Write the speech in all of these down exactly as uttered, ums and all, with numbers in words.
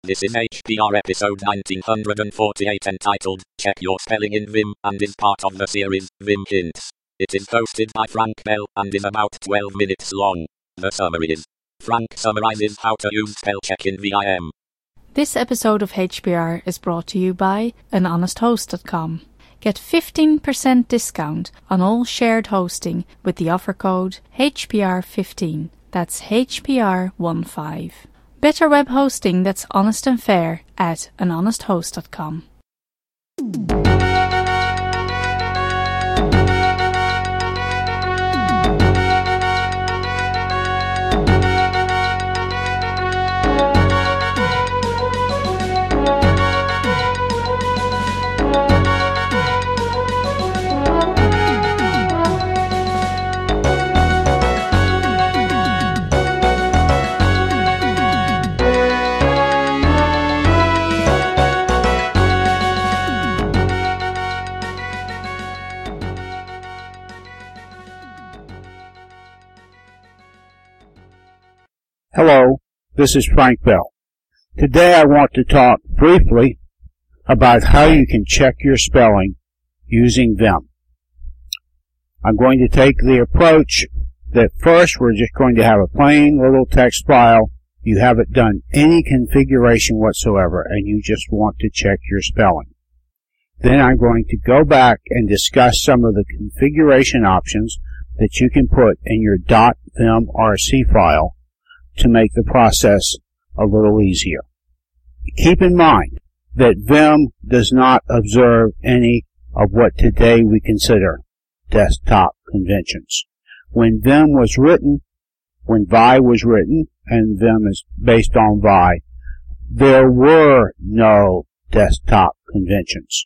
This is H P R episode nineteen forty-eight entitled, Check Your Spelling in Vim, and is part of the series, Vim Hints. It is hosted by Frank Bell, and is about twelve minutes long. The summary is, Frank summarizes how to use spell check in Vim. This episode of H P R is brought to you by an honest host dot com. Get fifteen percent discount on all shared hosting with the offer code H P R fifteen. That's H P R fifteen. Better web hosting that's honest and fair at an honest host dot com. Hello, this is Frank Bell. Today I want to talk briefly about how you can check your spelling using Vim. I'm going to take the approach that first we're just going to have a plain little text file. You haven't done any configuration whatsoever and you just want to check your spelling. Then I'm going to go back and discuss some of the configuration options that you can put in your .vimrc file to make the process a little easier. Keep in mind that Vim does not observe any of what today we consider desktop conventions. When Vim was written, when Vi was written, and Vim is based on Vi, there were no desktop conventions.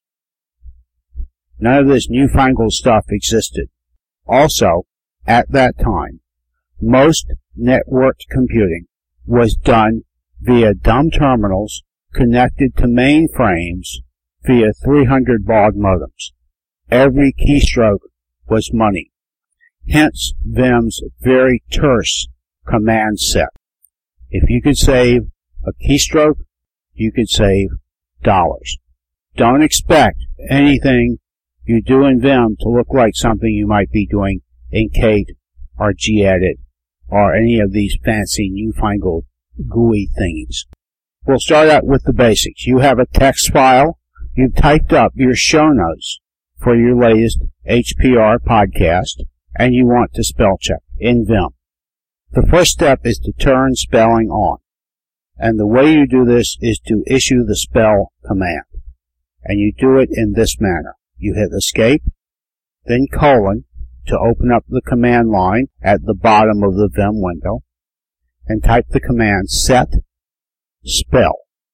None of this newfangled stuff existed. Also, at that time, most networked computing was done via dumb terminals connected to mainframes via three hundred baud modems. Every keystroke was money. Hence Vim's very terse command set. If you could save a keystroke, you could save dollars. Don't expect anything you do in Vim to look like something you might be doing in Kate or gedit or any of these fancy newfangled G U I thingies. We'll start out with the basics. You have a text file. You've typed up your show notes for your latest H P R podcast, and you want to spell check in Vim. The first step is to turn spelling on. And the way you do this is to issue the spell command. And you do it in this manner. You hit escape, then colon, to open up the command line at the bottom of the Vim window, and type the command set spell.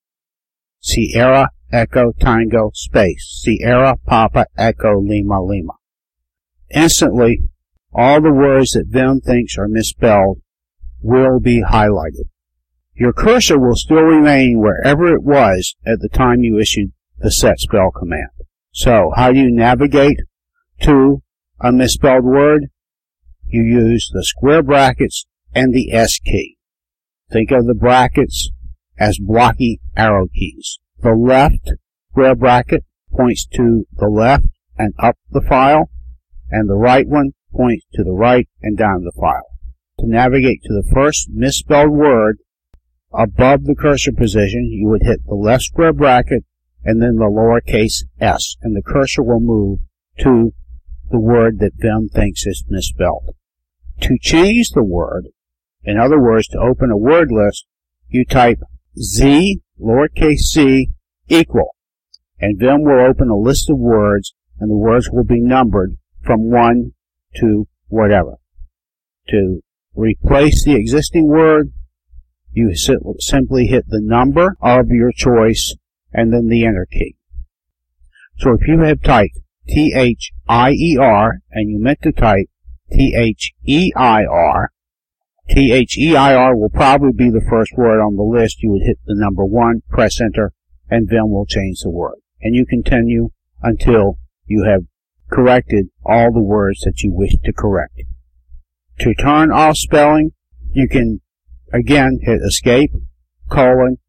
Sierra Echo Tango space. Sierra Papa Echo Lima Lima. Instantly, all the words that Vim thinks are misspelled will be highlighted. Your cursor will still remain wherever it was at the time you issued the set spell command. So, how do you navigate to a misspelled word? You use the square brackets and the S key. Think of the brackets as blocky arrow keys. The left square bracket points to the left and up the file, and the right one points to the right and down the file. To navigate to the first misspelled word above the cursor position, you would hit the left square bracket and then the lowercase s, and the cursor will move to the word that Vim thinks is misspelled. To change the word, in other words, to open a word list, you type Z, lowercase z, equal, and Vim will open a list of words, and the words will be numbered from one to whatever. To replace the existing word, you simply hit the number of your choice and then the enter key. So if you have typed T H I E R, and you meant to type T H E I R, T H E I R will probably be the first word on the list. You would hit the number one, press enter, and Vim will change the word. And you continue until you have corrected all the words that you wish to correct. To turn off spelling, you can again hit escape, colon,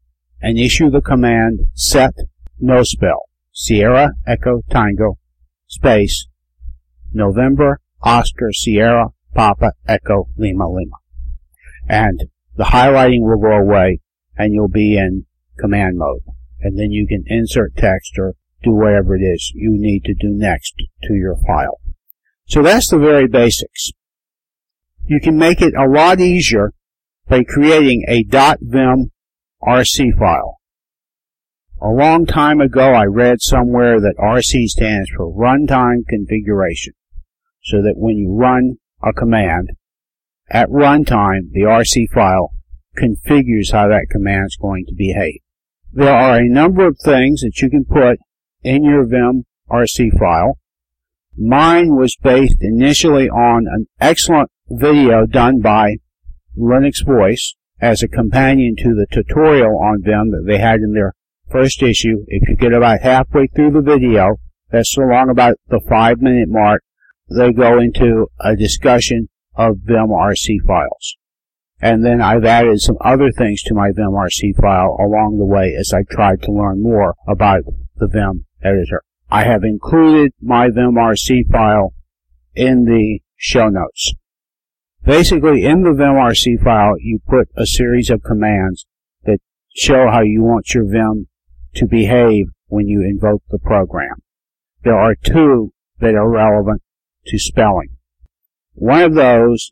and issue the command set no spell, Sierra Echo Tango space November Oscar Sierra Papa Echo Lima Lima. And the highlighting will go away and you'll be in command mode. And then you can insert text or do whatever it is you need to do next to your file. So that's the very basics. You can make it a lot easier by creating a .vim R C file. A long time ago I read somewhere that R C stands for Runtime Configuration, so that when you run a command, at runtime the R C file configures how that command is going to behave. There are a number of things that you can put in your Vim R C file. Mine was based initially on an excellent video done by Linux Voice as a companion to the tutorial on Vim that they had in their first issue. If you get about halfway through the video, that's along about the five minute mark, they go into a discussion of Vim R C files. And then I've added some other things to my Vim R C file along the way as I tried to learn more about the Vim editor. I have included my Vim R C file in the show notes. Basically, in the Vim R C file, you put a series of commands that show how you want your Vim to behave when you invoke the program. There are two that are relevant to spelling. One of those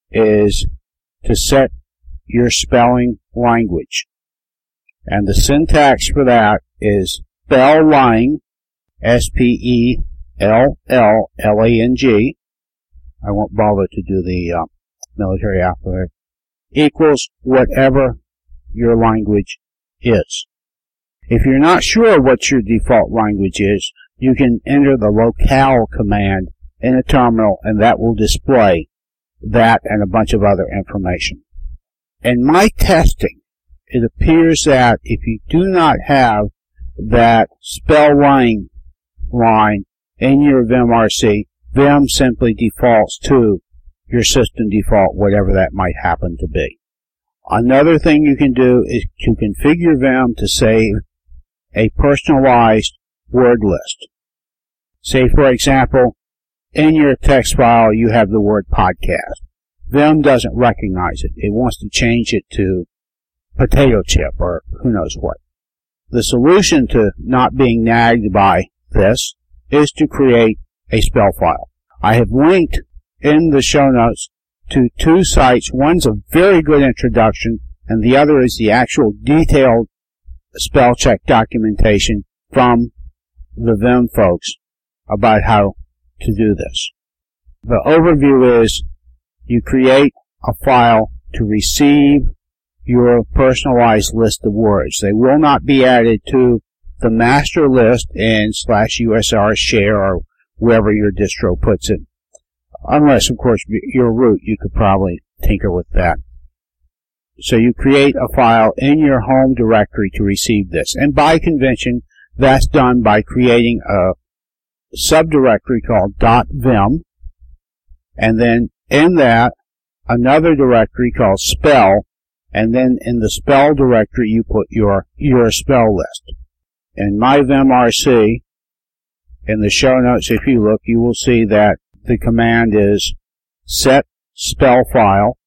is to set your spelling language. And the syntax for that is spelllang, S P E L L L A N G. I won't bother to do the uh, military alphabet. Equals whatever your language is. If you're not sure what your default language is, you can enter the locale command in a terminal and that will display that and a bunch of other information. In my testing, it appears that if you do not have that spelllang line in your Vim R C, Vim simply defaults to your system default, whatever that might happen to be. Another thing you can do is to configure Vim to save a personalized word list. Say, for example, in your text file you have the word podcast. Vim doesn't recognize it. It wants to change it to potato chip or who knows what. The solution to not being nagged by this is to create a spell file. I have linked in the show notes to two sites. One's a very good introduction, and the other is the actual detailed spell check documentation from the Vim folks about how to do this. The overview is you create a file to receive your personalized list of words. They will not be added to the master list in slash U S R share or wherever your distro puts it. Unless, of course, your root, you could probably tinker with that. So you create a file in your home directory to receive this. And by convention, that's done by creating a subdirectory called .vim. And then in that, another directory called spell. And then in the spell directory, you put your, your spell list. In my Vim R C, in the show notes, if you look, you will see that the command is set spell file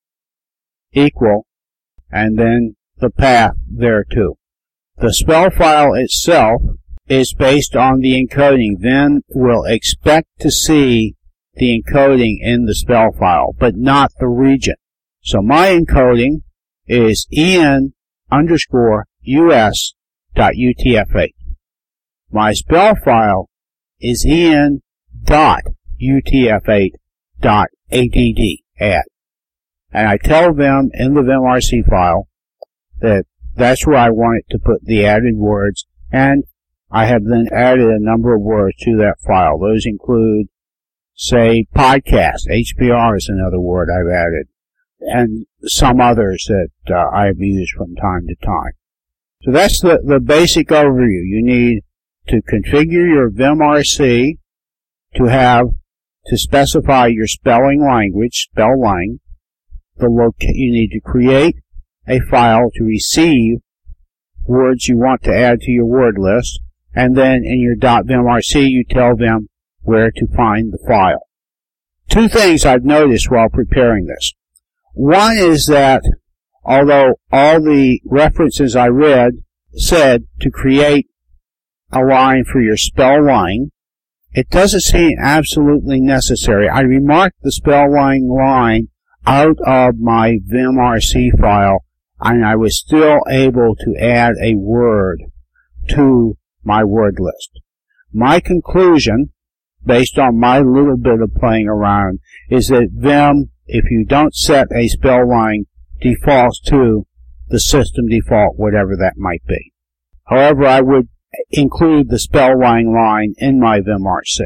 equal and then the path thereto. The spell file itself is based on the encoding. Vim will expect to see the encoding in the spell file, but not the region. So my encoding is en underscore us dot utf eight. My spell file is en dot utf eight dot add add. And I tell Vim in the Vim R C file that that's where I want it to put the added words, and I have then added a number of words to that file. Those include, say, podcast. H P R is another word I've added, and some others that uh, I've used from time to time. So that's the, the basic overview. You need to configure your Vim R C to have, to specify your spelling language, spelllang. The loca- you need to create a file to receive words you want to add to your word list, and then in your .vimrc you tell them where to find the file. Two things I've noticed while preparing this. One is that although all the references I read said to create a line for your spell-lying, it doesn't seem absolutely necessary. I remarked the spell-lying line out of my vimrc file, and I was still able to add a word to my word list. My conclusion, based on my little bit of playing around, is that Vim, if you don't set a spell-lying, defaults to the system default, whatever that might be. However, I would include the spell-lying line in my vimrc.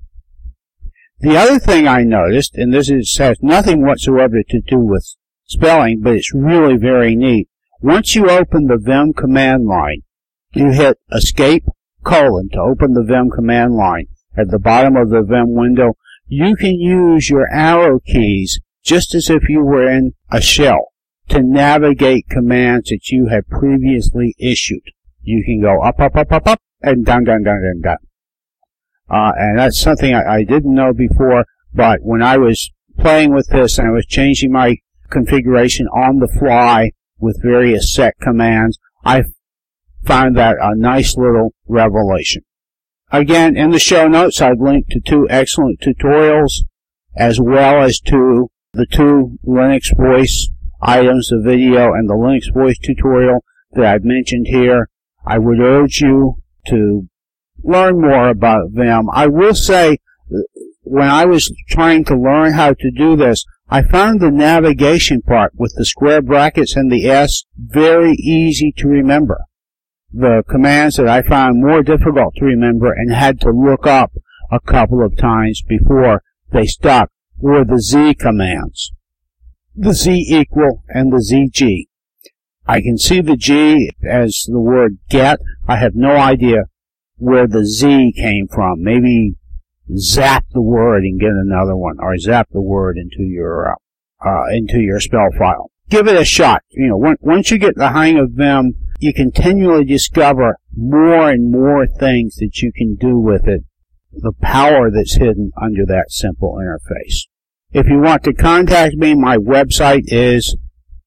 The other thing I noticed, and this is, has nothing whatsoever to do with spelling, but it's really very neat. Once you open the Vim command line, you hit escape colon to open the Vim command line. At the bottom of the Vim window, you can use your arrow keys just as if you were in a shell to navigate commands that you had previously issued. You can go up, up, up, up, up, and down, down, down, down, down. Uh, and that's something I, I didn't know before, but when I was playing with this and I was changing my configuration on the fly with various set commands, I found that a nice little revelation. Again, in the show notes, I've linked to two excellent tutorials, as well as to the two Linux Voice items, the video and the Linux Voice tutorial that I've mentioned here. I would urge you to learn more about Vim. I will say, when I was trying to learn how to do this, I found the navigation part with the square brackets and the S very easy to remember. The commands that I found more difficult to remember and had to look up a couple of times before they stuck were the Z commands. The Z equal and the Z G. I can see the G as the word get. I have no idea where the Z came from. Maybe zap the word and get another one, or zap the word into your uh, uh, into your spell file. Give it a shot. You know, when, once you get the hang of Vim, you continually discover more and more things that you can do with it. The power that's hidden under that simple interface. If you want to contact me, my website is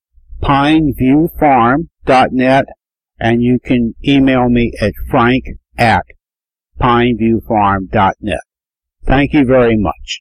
pineview farm dot net, and you can email me at frank at pineview farm dot net. Thank you very much.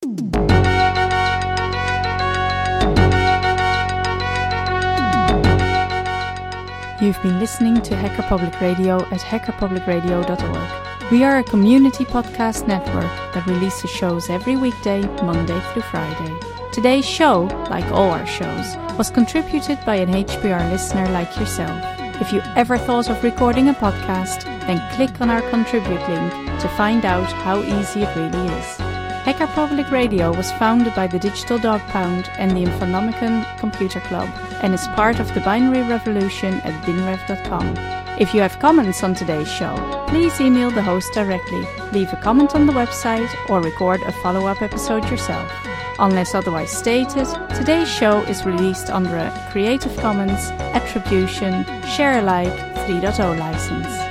You've been listening to Hacker Public Radio at hacker public radio dot org. We are a community podcast network that releases shows every weekday, Monday through Friday. Today's show, like all our shows, was contributed by an H P R listener like yourself. If you ever thought of recording a podcast, then click on our contribute link to find out how easy it really is. Hacker Public Radio was founded by the Digital Dog Pound and the Infonomicon Computer Club and is part of the binary revolution at binrev dot com. If you have comments on today's show, please email the host directly, leave a comment on the website, or record a follow-up episode yourself. Unless otherwise stated, today's show is released under a Creative Commons Attribution Share Alike three point oh license.